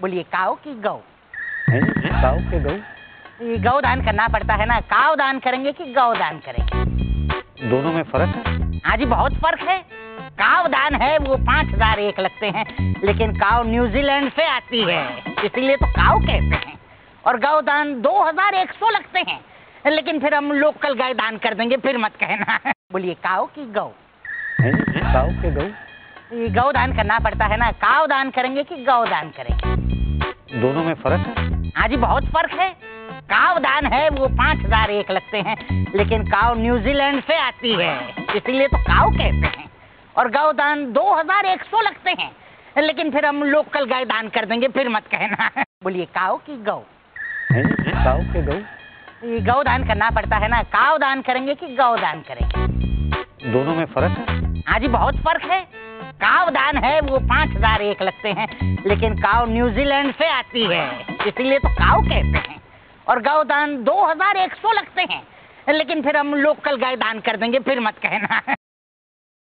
बोलिए काऊ की गौ? काऊ के गौ? ये गौ दान करना पड़ता है ना। काऊ दान करेंगे कि गौ दान करेंगे? दोनों में फर्क है? हाँ जी, बहुत फर्क है। काऊ दान है वो 5001 लगते हैं, लेकिन काऊ न्यूजीलैंड से आती है, इसीलिए तो काऊ कहते हैं। और गौ दान 2100 लगते हैं, लेकिन फिर हम लोकल गाय दान कर देंगे, फिर मत कहना। बोलिए काऊ की गौ? काऊ के गौ? ये गौ दान करना पड़ता है ना। काऊ दान करेंगे कि गौ दान करेंगे? दोनों में फर्क है? हाँ जी, बहुत फर्क है। काऊ दान है वो 5001 लगते हैं, लेकिन काऊ न्यूजीलैंड से आती है, इसीलिए तो काऊ कहते हैं। और गौ दान 2100 लगते हैं, लेकिन फिर हम लोकल गाय दान कर देंगे, फिर मत कहना। बोलिए काऊ की गौ? काऊ के गौ? ये गौ दान करना पड़ता है ना। काऊ दान करेंगे कि गौ दान करेंगे? दोनों में फर्क है? हाँ जी, बहुत फर्क है। काऊ दान है वो 5001 लगते हैं, लेकिन काऊ न्यूजीलैंड से आती है, इसीलिए तो काऊ कहते हैं। और गौ दान 2100 लगते हैं, लेकिन फिर हम लोकल गाय दान कर देंगे, फिर मत कहना।